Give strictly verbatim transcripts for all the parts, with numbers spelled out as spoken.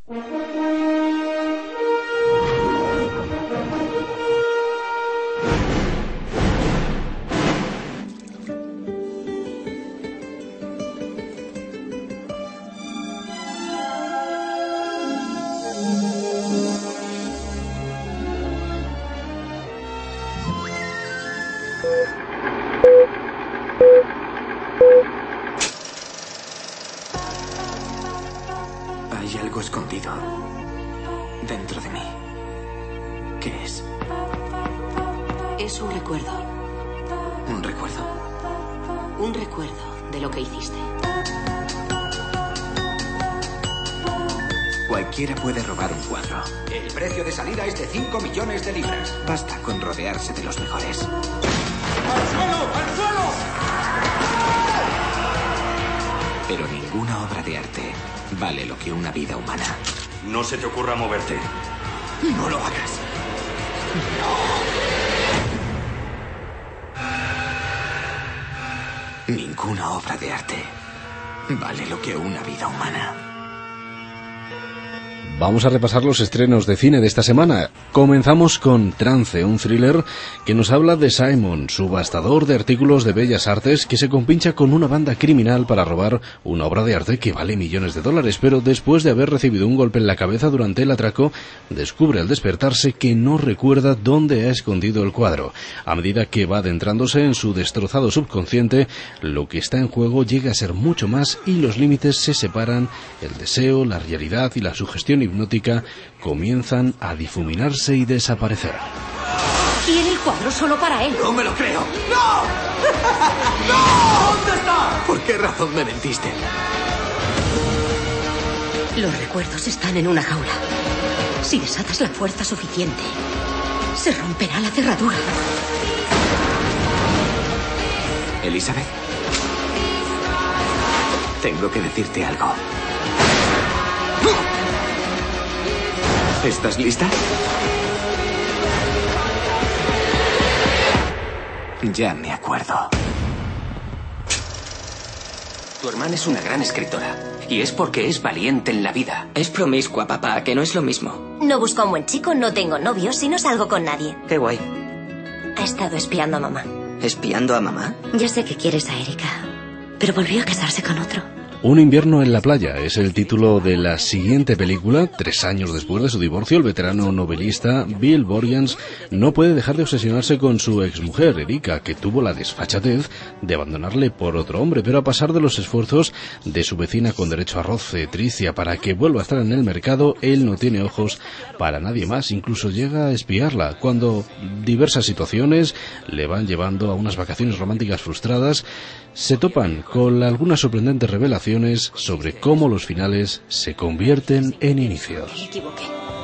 Hay algo escondido dentro de mí. ¿Qué es? Es un recuerdo. ¿Un recuerdo? Un recuerdo de lo que hiciste. Cualquiera puede robar un cuadro. El precio de salida es de cinco millones de libras. Basta con rodearse de los mejores. ¡Al suelo! ¡Al suelo! Pero ninguna obra de arte vale lo que una vida humana. No se te ocurra moverte. No lo hagas. No. Ninguna obra de arte vale lo que una vida humana. Vamos a repasar los estrenos de cine de esta semana. Comenzamos con Trance, un thriller que nos habla de Simon, subastador de artículos de bellas artes que se compincha con una banda criminal para robar una obra de arte que vale millones de dólares, pero después de haber recibido un golpe en la cabeza durante el atraco, descubre al despertarse que no recuerda dónde ha escondido el cuadro. A medida que va adentrándose en su destrozado subconsciente, lo que está en juego llega a ser mucho más y los límites se separan, el deseo, la realidad y la sugestión hipnótica comienzan a difuminarse y desaparecer. Quiere el cuadro solo para él. ¡No me lo creo! ¡No! ¡No! ¿Dónde está? ¿Por qué razón me mentiste? Los recuerdos están en una jaula. Si desatas la fuerza suficiente, se romperá la cerradura. Elizabeth, tengo que decirte algo. ¿Estás lista? Ya me acuerdo. Tu hermana es una gran escritora. Y es porque es valiente en la vida. Es promiscua, papá, que no es lo mismo. No busco a un buen chico, no tengo novios y no salgo con nadie. Qué guay. Ha estado espiando a mamá. ¿Espiando a mamá? Ya sé que quieres a Erika, pero volvió a casarse con otro. Un invierno en la playa es el título de la siguiente película. Tres años después de su divorcio, el veterano novelista Bill Borgens no puede dejar de obsesionarse con su exmujer, Erika, que tuvo la desfachatez de abandonarle por otro hombre, pero a pesar de los esfuerzos de su vecina con derecho a roce, Tricia, para que vuelva a estar en el mercado, él no tiene ojos para nadie más, incluso llega a espiarla, cuando diversas situaciones le van llevando a unas vacaciones románticas frustradas. Se topan con algunas sorprendentes revelaciones sobre cómo los finales se convierten en inicios. Me equivoqué.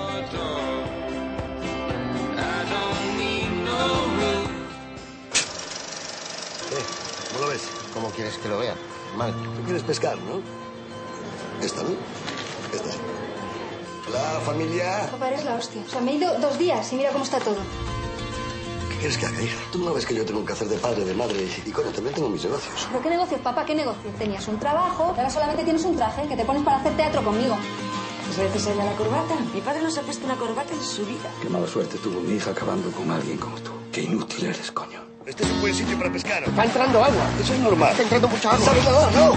¿Cómo lo ves? ¿Cómo quieres que lo vea? Mal. Tú quieres pescar, ¿no? Esta, ¿no? Esta. Hola, familia. Papá, eres la hostia. O sea, me he ido dos días y mira cómo está todo. ¿Qué quieres que haga, hija? Tú no ves que yo tengo que hacer de padre, de madre y, coño, también tengo mis negocios. ¿Pero qué negocios, papá? ¿Qué negocios? Tenías un trabajo, ahora solamente tienes un traje que te pones para hacer teatro conmigo. ¿Es necesaria la corbata? Mi padre no se ha puesto una corbata en su vida. Qué mala suerte tuvo mi hija acabando con alguien como tú. Qué inútil eres, coño. Este es un buen sitio para pescar. Está entrando agua. Eso es normal. Está entrando mucha agua. ¿Sabes nadar? ¡No!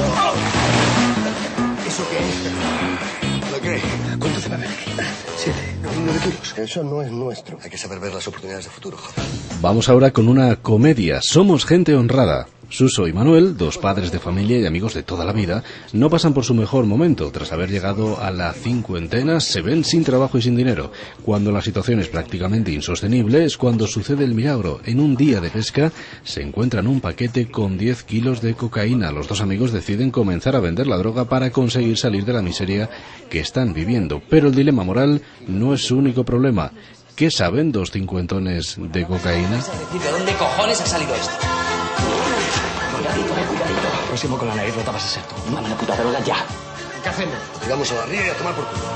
¿Eso qué es? ¿Lo qué? ¿Cuánto te va a ver aquí? Siete. Nueve kilos. Eso no es nuestro. Hay que saber ver las oportunidades de futuro, joder. Vamos ahora con una comedia. Somos gente honrada. Suso y Manuel, dos padres de familia y amigos de toda la vida, no pasan por su mejor momento. Tras haber llegado a la cincuentena, se ven sin trabajo y sin dinero. Cuando la situación es prácticamente insostenible, es cuando sucede el milagro. En un día de pesca, se encuentran un paquete con diez kilos de cocaína. Los dos amigos deciden comenzar a vender la droga para conseguir salir de la miseria que están viviendo. Pero el dilema moral no es su único problema. ¿Qué saben dos cincuentones de cocaína? ¿De dónde cojones ha salido esto? Cuidadito, cuidadito. Próximo con la nariz rota vas a ser tú. Dame la puta droga ya. ¿Qué hacemos? Llegamos a la ría y a tomar por culo.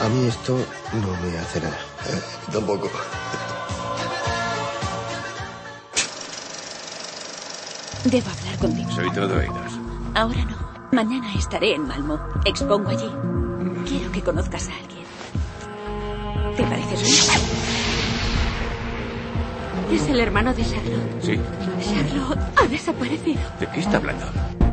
A mí esto no me hace nada. Eh, tampoco. Debo hablar contigo. Soy todo oídos. Ahora no. Mañana estaré en Malmo. Expongo allí. Quiero que conozcas a alguien. ¿Te parece bien? Es el hermano de Charlotte. Sí. Charlotte ha desaparecido. ¿De qué está hablando?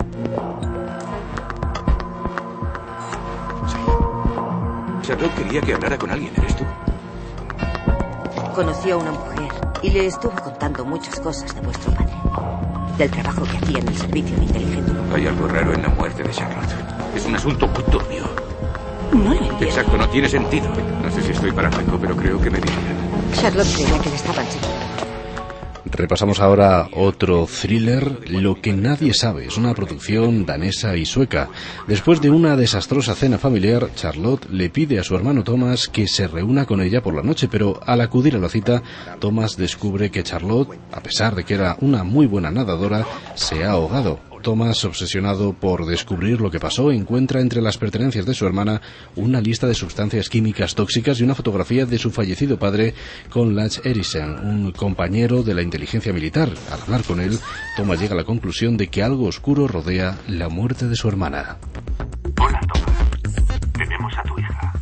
Sí. Charlotte quería que hablara con alguien. ¿Eres tú? Conoció a una mujer y le estuvo contando muchas cosas de vuestro padre. Del trabajo que hacía en el servicio de inteligencia. Hay algo raro en la muerte de Charlotte. Es un asunto muy turbio. No lo entiendo. Exacto, no tiene sentido. No sé si estoy paranoico, pero creo que me vigilan. Charlotte creía que le estaban siguiendo. Repasamos ahora otro thriller, Lo que nadie sabe. Es una producción danesa y sueca. Después de una desastrosa cena familiar, Charlotte le pide a su hermano Thomas que se reúna con ella por la noche, pero al acudir a la cita, Thomas descubre que Charlotte, a pesar de que era una muy buena nadadora, se ha ahogado. Thomas, obsesionado por descubrir lo que pasó, encuentra entre las pertenencias de su hermana una lista de sustancias químicas tóxicas y una fotografía de su fallecido padre con Lars Eriksen, un compañero de la inteligencia militar. Al hablar con él, Thomas llega a la conclusión de que algo oscuro rodea la muerte de su hermana. Hola, Thomas. Tenemos a tu hija.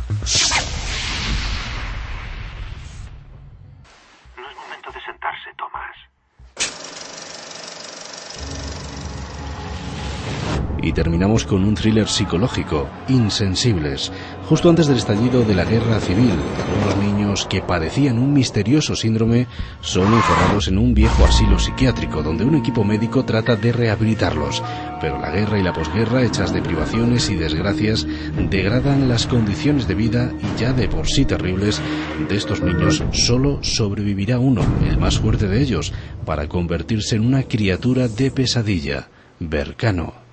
No es momento de sentarse, Thomas. Y terminamos con un thriller psicológico, Insensibles. Justo antes del estallido de la guerra civil, algunos niños que padecían un misterioso síndrome son encerrados en un viejo asilo psiquiátrico donde un equipo médico trata de rehabilitarlos. Pero la guerra y la posguerra, hechas de privaciones y desgracias, degradan las condiciones de vida y ya de por sí terribles de estos niños. Solo sobrevivirá uno, el más fuerte de ellos, para convertirse en una criatura de pesadilla, Vercano.